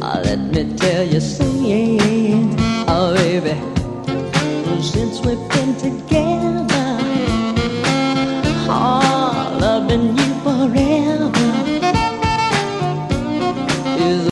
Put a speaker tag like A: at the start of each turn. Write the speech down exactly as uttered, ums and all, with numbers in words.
A: Ah, let me tell you, singing, oh baby, since we've been together, oh, loving you forever is